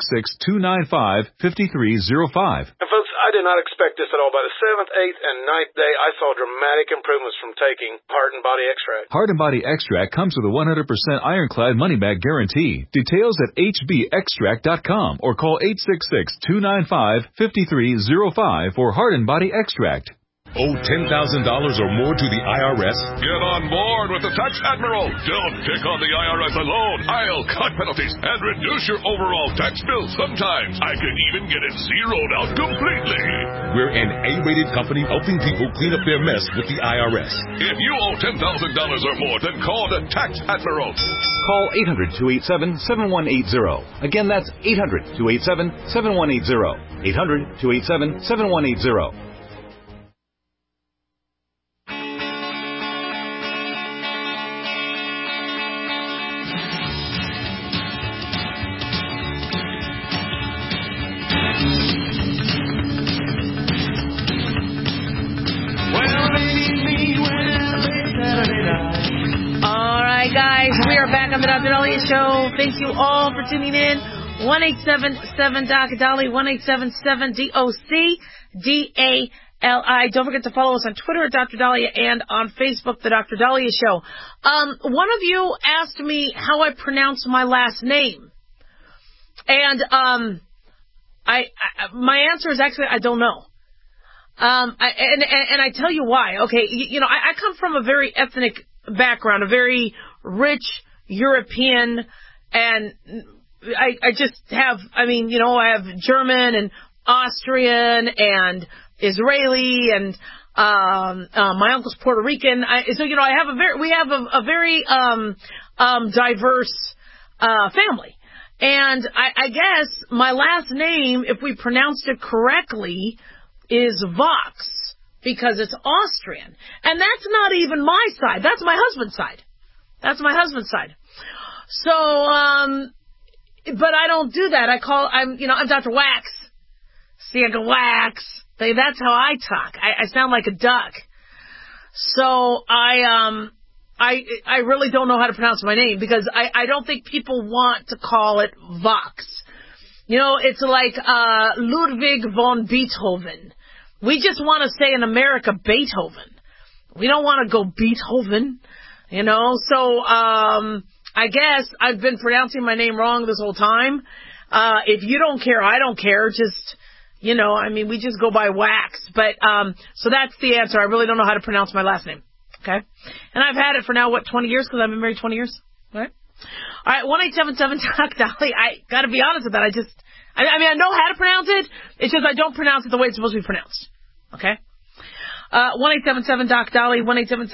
866-295-5305. And folks, I did not expect this at all. By the 7th, 8th, and 9th day, I saw dramatic improvements from taking Heart and Body Extract. Heart and Body Extract comes with a 100% ironclad money-back guarantee. Details at hbextract.com or call 866-295-5305 for Heart and Body Extract. Owe $10,000 or more to the IRS? Get on board with the Tax Admiral. Don't pick on the IRS alone. I'll cut penalties and reduce your overall tax bill. Sometimes I can even get it zeroed out completely. We're an A-rated company helping people clean up their mess with the IRS. If you owe $10,000 or more, then call the Tax Admiral. Call 800-287-7180. Again, that's 800-287-7180. 800-287-7180. All right, guys, we are back on the Dr. Dahlia Show. Thank you all for tuning in. 1-877-DOC-DOLLY, 1-877-DOC-DALI. Don't forget to follow us on Twitter at Dr. Dahlia and on Facebook, The Dr. Dahlia Show. One of you asked me how I pronounce my last name. And my answer is actually I don't know. And I tell you why. Okay, I come from a very ethnic background, a very rich European, and I just have, I have German and Austrian and Israeli, and my uncle's Puerto Rican. We have a very diverse family. And I guess my last name, if we pronounced it correctly, is Vox, because it's Austrian. And that's not even my side. That's my husband's side. So, but I don't do that. I'm Dr. Wax. See, I go Wax. That's how I talk. I sound like a duck. So I really don't know how to pronounce my name, because I don't think people want to call it Vox. It's like Ludwig von Beethoven. We just want to say in America Beethoven. We don't want to go Beethoven, So I guess I've been pronouncing my name wrong this whole time. If you don't care, I don't care. Just, we just go by Wax. But so that's the answer. I really don't know how to pronounce my last name. Okay? And I've had it for now, 20 years? Because I've been married 20 years. All right, 1-877-DOC-DOLLY. I got to be honest with that. I know how to pronounce it. It's just I don't pronounce it the way it's supposed to be pronounced. Okay? 1-877-DOC-DOLLY,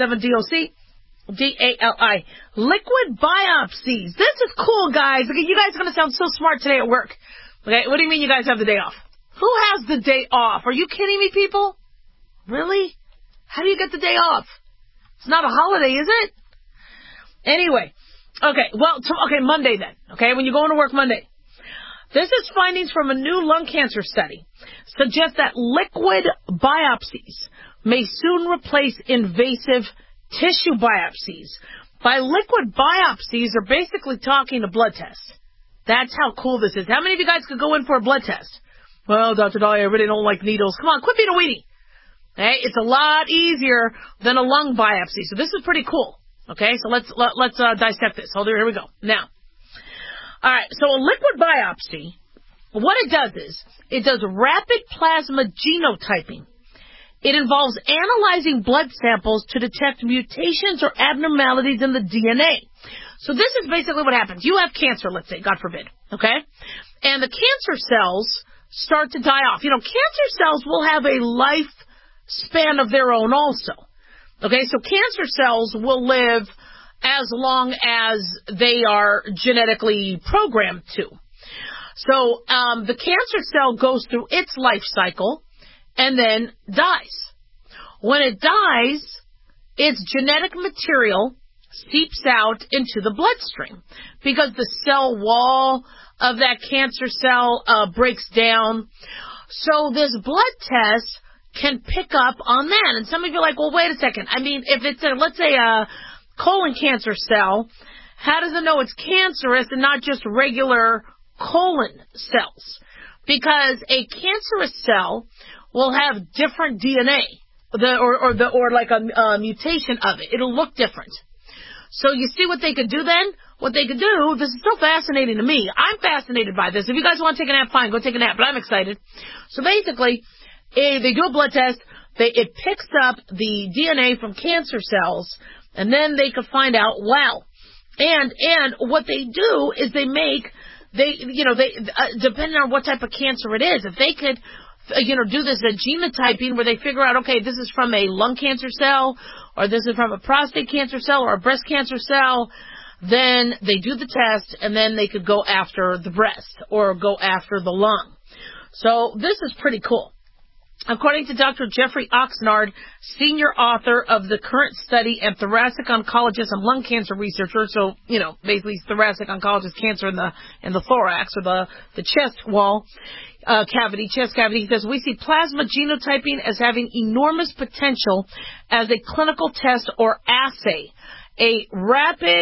1-877-DOC-DALI. Liquid biopsies. This is cool, guys. Okay, you guys are going to sound so smart today at work. Okay, what do you mean you guys have the day off? Who has the day off? Are you kidding me, people? Really? How do you get the day off? It's not a holiday, is it? Anyway. Okay, Monday then. Okay, when you go into work Monday. This is findings from a new lung cancer study. Suggest that liquid biopsies may soon replace invasive tissue biopsies. By liquid biopsies, they're basically talking a blood test. That's how cool this is. How many of you guys could go in for a blood test? Well, Dr. Dahlia, I really don't like needles. Come on, quit being a weenie. Okay, it's a lot easier than a lung biopsy. So this is pretty cool. Okay, so let's dissect this. Here we go. Now, all right. So a liquid biopsy, what it does is it does rapid plasma genotyping. It involves analyzing blood samples to detect mutations or abnormalities in the DNA. So this is basically what happens. You have cancer, let's say, God forbid. Okay, and the cancer cells start to die off. Cancer cells will have a life span of their own also. Okay, so cancer cells will live as long as they are genetically programmed to. So the cancer cell goes through its life cycle and then dies. When it dies, its genetic material seeps out into the bloodstream because the cell wall of that cancer cell breaks down. So this blood test can pick up on that. And some of you are like, well, wait a second. If it's let's say a colon cancer cell, how does it know it's cancerous and not just regular colon cells? Because a cancerous cell will have different DNA, or like a mutation of it. It'll look different. So you see what they could do then? What they could do, this is so fascinating to me. I'm fascinated by this. If you guys want to take a nap, fine, go take a nap, but I'm excited. So basically, they do a blood test, it picks up the DNA from cancer cells, and then they could find out, wow. And what they do is they depending on what type of cancer it is, if they could, do this genotyping where they figure out, okay, this is from a lung cancer cell, or this is from a prostate cancer cell, or a breast cancer cell, then they do the test, and then they could go after the breast, or go after the lung. So this is pretty cool. According to Dr. Jeffrey Oxnard, senior author of the current study and thoracic oncologist and lung cancer researcher, so, basically thoracic oncologist, cancer in the thorax or the chest wall, chest cavity, he says, we see plasma genotyping as having enormous potential as a clinical test or assay. A rapid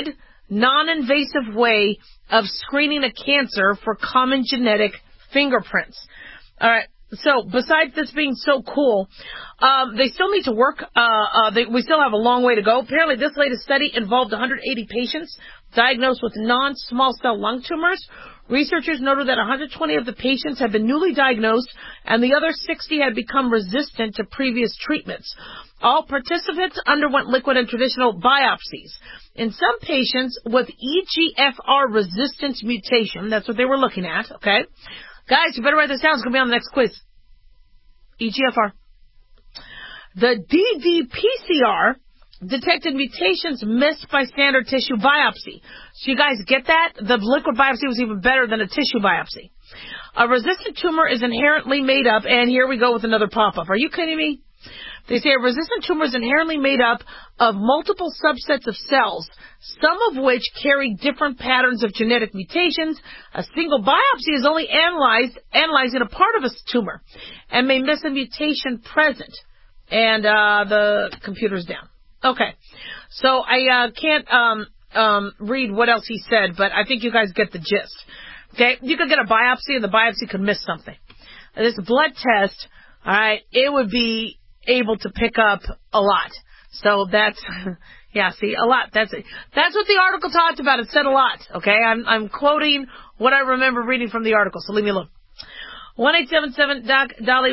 non-invasive way of screening a cancer for common genetic fingerprints. All right. So besides this being so cool, they still need to work. We still have a long way to go. Apparently, this latest study involved 180 patients diagnosed with non-small cell lung tumors. Researchers noted that 120 of the patients had been newly diagnosed, and the other 60 had become resistant to previous treatments. All participants underwent liquid and traditional biopsies. In some patients with EGFR resistance mutation, that's what they were looking at, okay? Guys, you better write this down. It's going to be on the next quiz. EGFR. The ddPCR detected mutations missed by standard tissue biopsy. So you guys get that? The liquid biopsy was even better than a tissue biopsy. A resistant tumor is inherently made up, and here we go with another pop-up. Are you kidding me? They say a resistant tumor is inherently made up of multiple subsets of cells, some of which carry different patterns of genetic mutations. A single biopsy is only analyzing a part of a tumor and may miss a mutation present. And the computer's down. Okay. So I can't read what else he said, but I think you guys get the gist. Okay? You could get a biopsy, and the biopsy could miss something. This blood test, all right, it would be able to pick up a lot. So that's, yeah, see, a lot. That's it. That's what the article talked about. It said a lot, okay? I'm quoting what I remember reading from the article, so leave me alone. 1-877-DOC-DOLLY,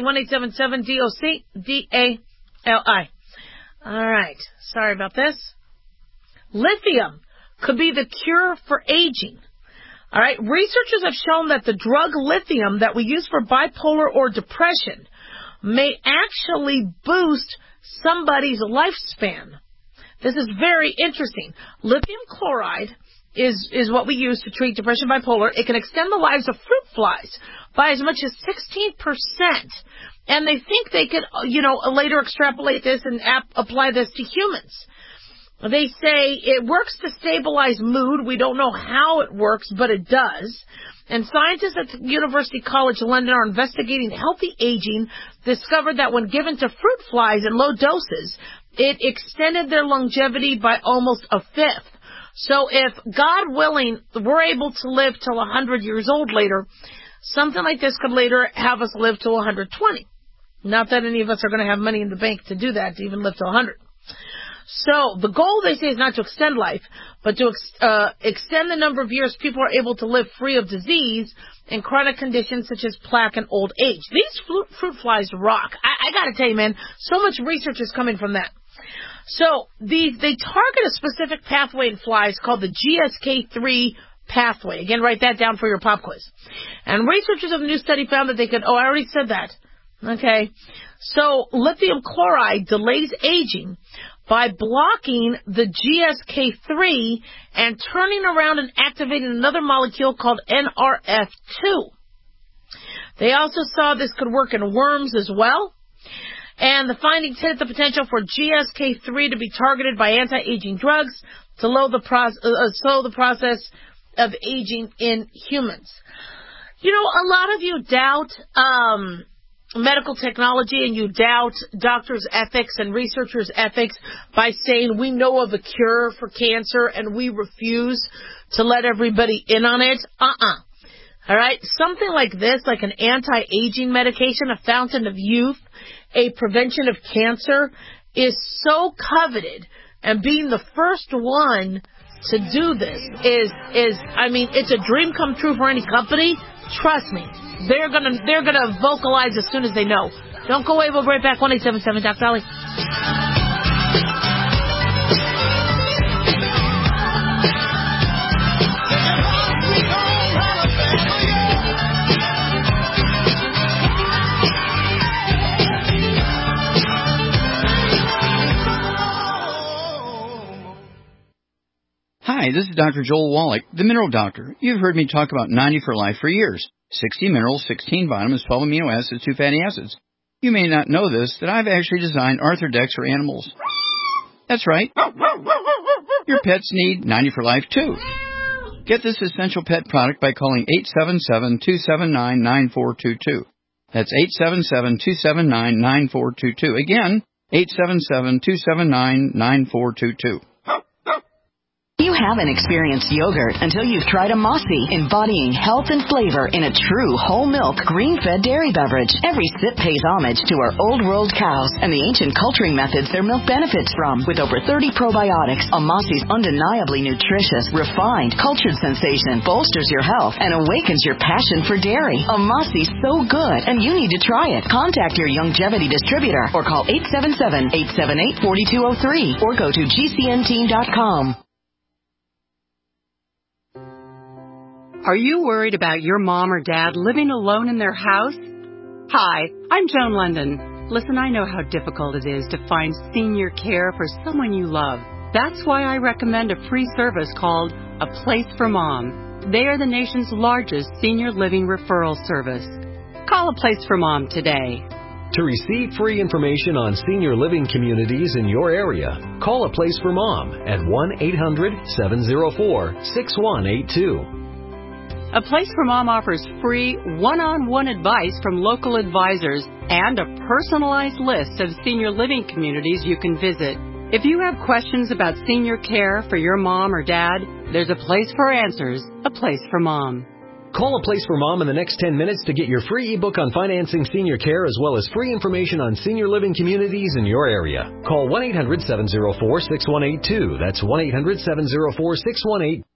1-877-DOC-DALI. All right. Sorry about this. Lithium could be the cure for aging. All right. Researchers have shown that the drug lithium that we use for bipolar or depression may actually boost somebody's lifespan. This is very interesting. Lithium chloride is what we use to treat depression bipolar. It can extend the lives of fruit flies by as much as 16%. And they think they could, later extrapolate this and apply this to humans. They say it works to stabilize mood. We don't know how it works, but it does. And scientists at University College London are investigating healthy aging, discovered that when given to fruit flies in low doses, it extended their longevity by almost a fifth. So if, God willing, we're able to live till 100 years old later, something like this could later have us live to 120. Not that any of us are going to have money in the bank to do that, to even live to 100. So the goal, they say, is not to extend life, but to extend the number of years people are able to live free of disease and chronic conditions such as plaque and old age. These fruit flies rock. I got to tell you, man, so much research is coming from that. So they target a specific pathway in flies called the GSK3 pathway. Again, write that down for your pop quiz. And researchers of the new study found that they could, I already said that. Okay. So lithium chloride delays aging by blocking the GSK3 and turning around and activating another molecule called NRF2. They also saw this could work in worms as well. And the findings hit the potential for GSK3 to be targeted by anti-aging drugs to slow the process of aging in humans. You know, a lot of you doubt medical technology, and you doubt doctors' ethics and researchers' ethics by saying we know of a cure for cancer and we refuse to let everybody in on it. All right? Something like this, like an anti-aging medication, a fountain of youth, a prevention of cancer, is so coveted, and being the first one to do this is it's a dream come true for any company. Trust me. They're gonna vocalize as soon as they know. Don't go away. We'll be right back. 1-877-DOC-DOLLY. Hi, this is Dr. Joel Wallach, the Mineral Doctor. You've heard me talk about 90 for Life for years. 60 minerals, 16 vitamins, 12 amino acids, 2 fatty acids. You may not know this, that I've actually designed Arthrodex for animals. That's right. Your pets need 90 for Life, too. Get this essential pet product by calling 877-279-9422. That's 877-279-9422. Again, 877-279-9422. You haven't experienced yogurt until you've tried a Mossy, embodying health and flavor in a true whole milk, green-fed dairy beverage. Every sip pays homage to our old world cows and the ancient culturing methods their milk benefits from. With over 30 probiotics, a Mossy's undeniably nutritious, refined, cultured sensation bolsters your health and awakens your passion for dairy. A Mossy's so good, and you need to try it. Contact your Youngevity distributor or call 877-878-4203 or go to GCNteam.com. Are you worried about your mom or dad living alone in their house? Hi, I'm Joan London. Listen, I know how difficult it is to find senior care for someone you love. That's why I recommend a free service called A Place for Mom. They are the nation's largest senior living referral service. Call A Place for Mom today. To receive free information on senior living communities in your area, call A Place for Mom at 1-800-704-6182. A Place for Mom offers free one-on-one advice from local advisors and a personalized list of senior living communities you can visit. If you have questions about senior care for your mom or dad, there's a place for answers, A Place for Mom. Call A Place for Mom in the next 10 minutes to get your free ebook on financing senior care as well as free information on senior living communities in your area. Call 1-800-704-6182. That's 1-800-704-6182.